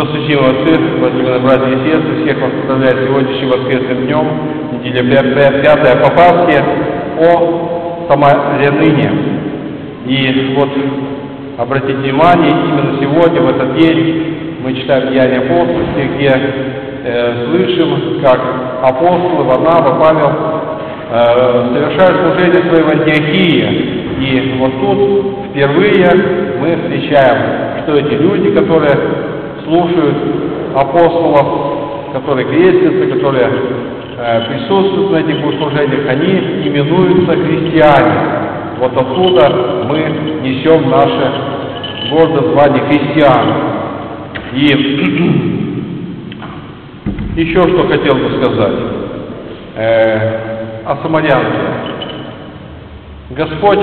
Досточтимый отцы, возлюбленные братья и сестры, всех вас поздравляю сегодняшним воскресным днем, неделя 5 по Пасхе, о самарянине. И вот, обратите внимание, именно сегодня, в этот день, мы читаем Деяния апостольские, где слышим, как апостолы Варнава, Павел совершают служение свое в Антиохии. И вот тут впервые мы встречаем, что эти люди, которые слушают апостолов, которые крестятся, которые присутствуют на этих богослужениях, они именуются христиане. Вот отсюда мы несем наше гордое звание христиан. И еще что хотел бы сказать о самарянке. Господь,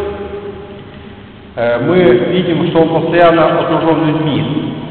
мы видим, что Он постоянно окружен людьми.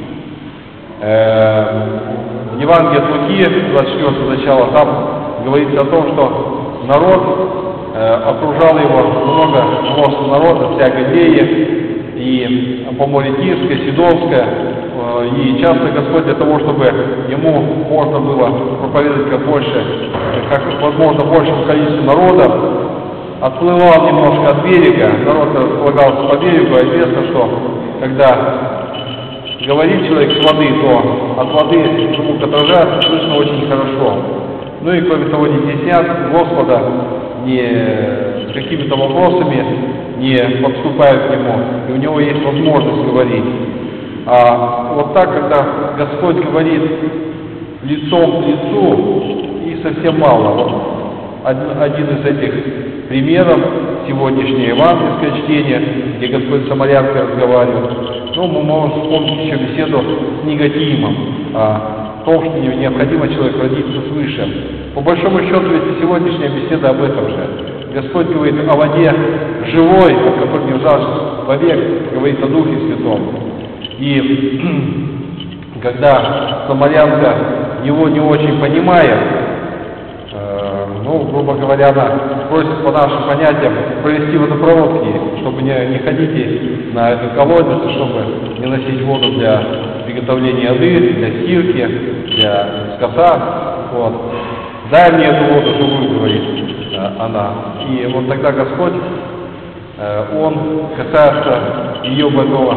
В Евангелии от Луки, 24 начало, там говорится о том, что народ окружал его, много народа, вся Галилея, и по морю Тирское, Сидонское, и часто Господь для того, чтобы Ему можно было проповедовать как возможно большему количеству народа, отплывал немножко от берега, народ располагался по берегу, а известно, что когда говорит человек с воды, то от воды звук отражается, слышно очень хорошо. Ну и кроме того, не стеснят Господа ни какими-то вопросами, не подступают к Нему, и у Него есть возможность говорить. А вот так, когда Господь говорит лицом к лицу, и совсем мало. Вот один из этих примеров сегодняшнее евангельское чтение, где Господь с самарянкой разговаривает. Ну, мы можем вспомнить еще беседу с Никодимом о том, что необходимо человеку родиться свыше. По большому счету, ведь сегодняшняя беседа об этом же. Господь говорит о воде живой, от которой не жаждет вовек, говорит о Духе Святом. И когда самарянка его не очень понимает, грубо говоря, она просит по нашим понятиям провести водопровод к ней, чтобы не ходить на эту колодец, чтобы не носить воду для приготовления еды, для стирки, для скота. Вот. Дай мне эту воду живую, говорит она. И вот тогда Господь, Он касается ее больного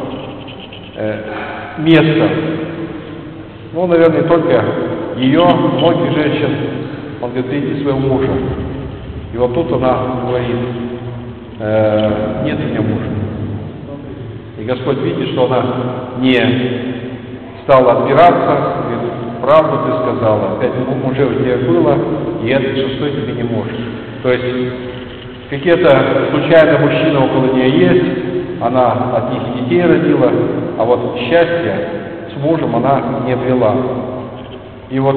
места. Ну, наверное, не только ее, многих женщин. Он говорит: иди своего мужа. И вот тут она говорит: нет у меня мужа. И Господь видит, что она не стала отпираться, говорит: правду ты сказала, 5 мужей у тебя было, и этот 6-й тебе не может. То есть какие-то случайно мужчины около нее есть, она от них детей родила, а вот счастья с мужем она не обрела. И вот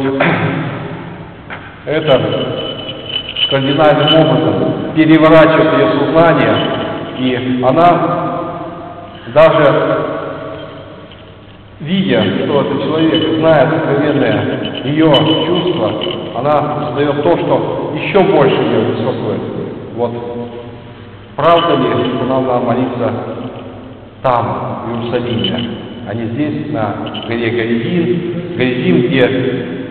это кардинальным образом переворачивает ее сознание, и она, даже видя, что этот человек знает откровенное ее чувство, она создает то, что еще больше ее беспокоит. Вот правда ли, что надо молиться там, в Иерусалиме, а не здесь, на горе Горизим, где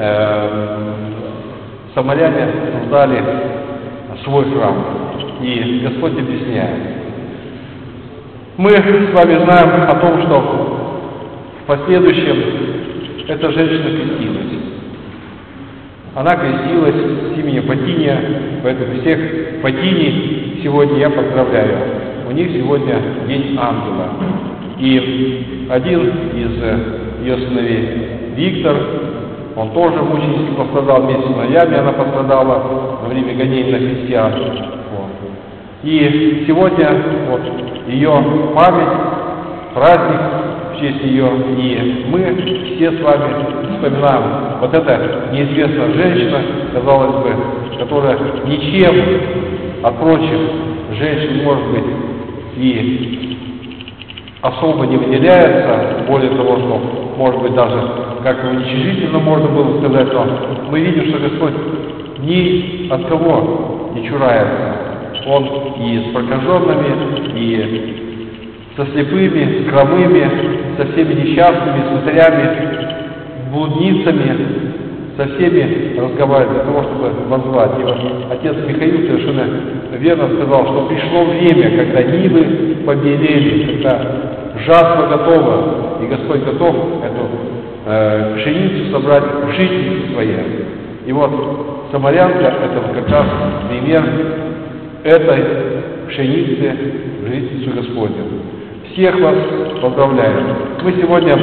самаряне создали свой храм. И Господь объясняет. Мы с вами знаем о том, что в последующем эта женщина крестилась. Она крестилась с именем Фатиния, поэтому всех Фатиний сегодня я поздравляю. У них сегодня День Ангела. И один из ее сыновей, Виктор, он тоже мученически пострадал вместе с сыновьями, она пострадала во время гонений на христиан. Вот. И сегодня вот ее память, праздник в честь ее, и мы все с вами вспоминаем вот эта неизвестная женщина, казалось бы, которая ничем от прочих женщин, может быть, и особо не выделяется, более того, что, может быть, даже как уничижительно можно было сказать, но мы видим, что Господь ни от кого не чурается. Он и с прокаженными, и со слепыми, с хромыми, со всеми несчастными, святарями, блудницами, со всеми разговаривать для того, чтобы воззвать. И вот отец Михаил совершенно верно сказал, что пришло время, когда нивы побелели, когда жатва готова, и Господь готов эту пшеницу собрать в житнице своей. И вот самарянка — это как раз пример этой пшеницы в житницу Господню. Всех вас поздравляю. Мы сегодня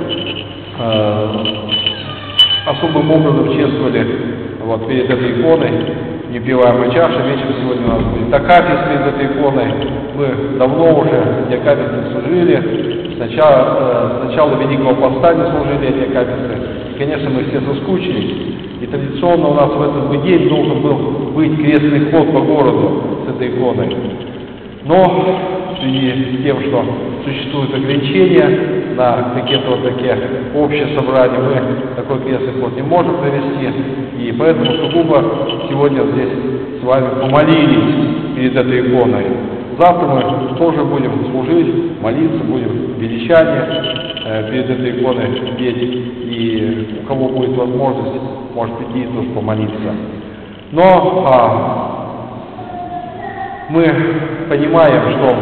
особым образом чествовали вот перед этой иконой непиваемой чаши. Вечером сегодня у нас будет акафист перед этой иконой. Мы давно уже эти акафисты служили. Сначала Великого Поста не служили эти акафисты. И, конечно, мы все соскучились. И традиционно у нас в этот день должен был быть крестный ход по городу с этой иконой. Но в связи с тем, что существуют ограничения на какие-то вот такие общие собрания, мы такой крестный ход не можем провести, и поэтому сугубо сегодня здесь с вами помолились перед этой иконой. Завтра мы тоже будем служить, молиться, будем величание перед этой иконой петь, и у кого будет возможность, может прийти и тоже помолиться. Но мы понимаем, что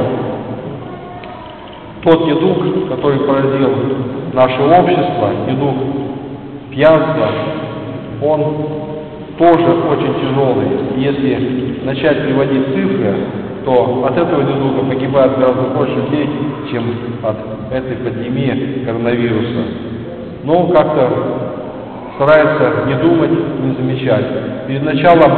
тот недуг, который поразил наше общество, недуг пьянства, он тоже очень тяжелый. Если начать приводить цифры, то от этого недуга погибает гораздо больше людей, чем от этой пандемии коронавируса. Но как-то стараются не думать, не замечать. Перед началом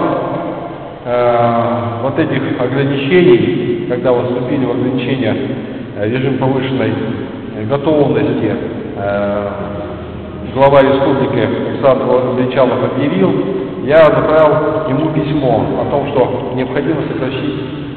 вот этих ограничений, когда вступили в ограничения режим повышенной готовности, глава республики Александр Величалов объявил, я направил ему письмо о том, что необходимо сокращить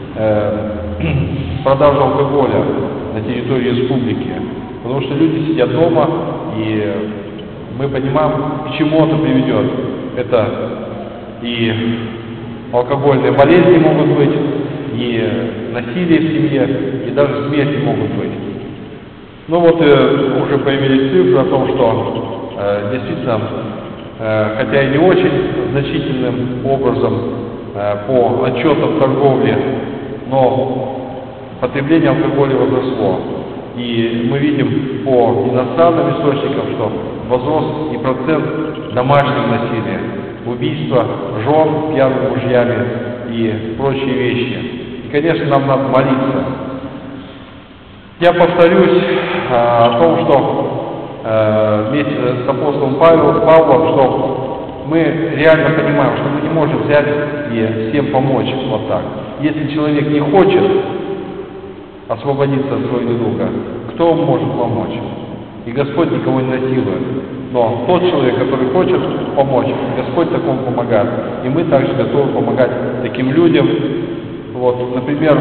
продажу алкоголя на территории республики, потому что люди сидят дома, и мы понимаем, к чему это приведет. Это и алкогольные болезни могут быть, и насилие в семье, и даже смерти могут быть. Ну вот уже появились цифры о том, что действительно, хотя и не очень значительным образом по отчетам торговли, но потребление алкоголя возросло. И мы видим по иностранным источникам, что возрос и процент домашнего насилия, убийства жен пьяными мужьями и прочие вещи. И, конечно, нам надо молиться. Я повторюсь о том, что вместе с апостолом Павлом, что мы реально понимаем, что мы не можем взять и всем помочь вот так. Если человек не хочет освободиться от своего недуга, кто может помочь? И Господь никого не насилует. Но тот человек, который хочет помочь, Господь такому помогает. И мы также готовы помогать таким людям. Вот, например,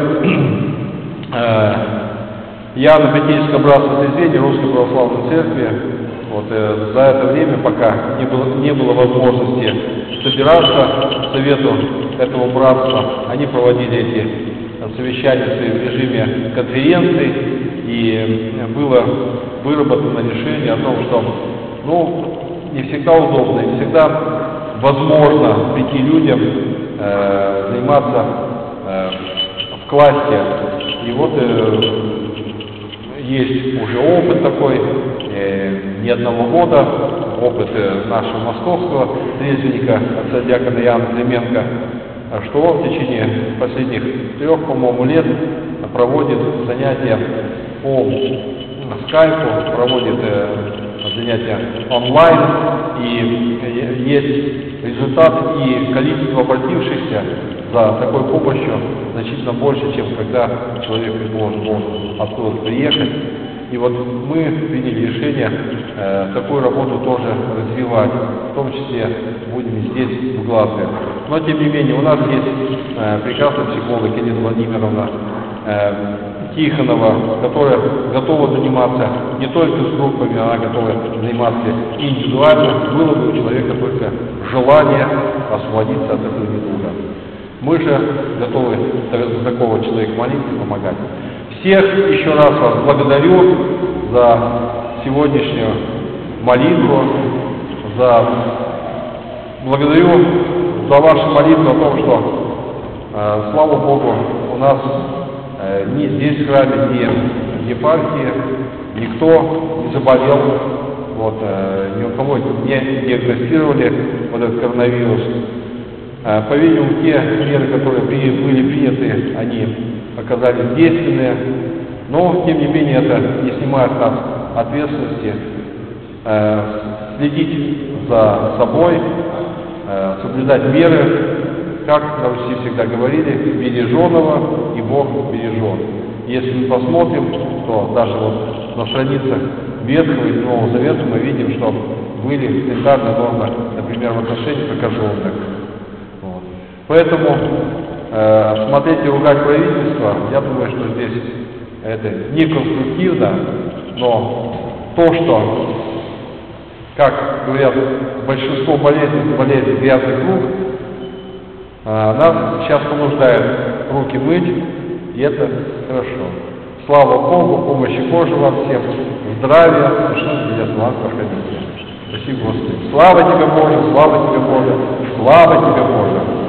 я на Пятидесятом братстве Трезвения Русской Православной Церкви, вот, за это время, пока не было возможности собираться совету этого братства, они проводили эти совещания в режиме конференций, и было выработано решение о том, что не всегда удобно, не всегда возможно прийти людям заниматься в классе. И вот есть уже опыт такой, не одного года, опыт нашего московского трезвенника, отца диакона Яна Клименко, что он в течение последних 3, по-моему, лет проводит занятия по скайпу, проводит занятия онлайн, и есть результат, и количество обратившихся за такой помощью значительно больше, чем когда человек должен откуда-то приехать. И вот мы приняли решение такую работу тоже развивать, в том числе будем здесь, в Глазго. Но тем не менее, у нас есть прекрасный психолог Елена Владимировна Тихонова, которая готова заниматься не только с группами, она готова заниматься индивидуально, было бы у человека только желание освободиться от этого недуга. Мы же готовы за такого человека молиться и помогать. Всех еще раз вас благодарю. за сегодняшнюю молитву, благодарю за вашу молитву о том, что, слава Богу, у нас ни здесь в храме, ни в епархии никто не заболел, вот, ни у кого не диагностировали вот этот коронавирус. По-видимому, те меры, которые были приняты, они оказались действенные, но, тем не менее, это не снимает с нас ответственности следить за собой, соблюдать меры, как на Руси всегда говорили, береженого и Бог бережет. Если мы посмотрим, то даже вот на страницах Ветхого и Нового Завета мы видим, что были санитарные нормы, например, в отношении прокаженных. Вот. Поэтому смотреть и ругать правительство, я думаю, что здесь это неконструктивно, но то, что, как говорят, большинство болезней болезнь грязных рук, нас сейчас понуждает руки мыть, и это хорошо. Слава Богу, помощи Божьей вам всем, здравия, совершенно без вас проходите. Спасибо, Господи. Слава Тебе, Боже, слава Тебе, Боже, слава Тебе, Боже.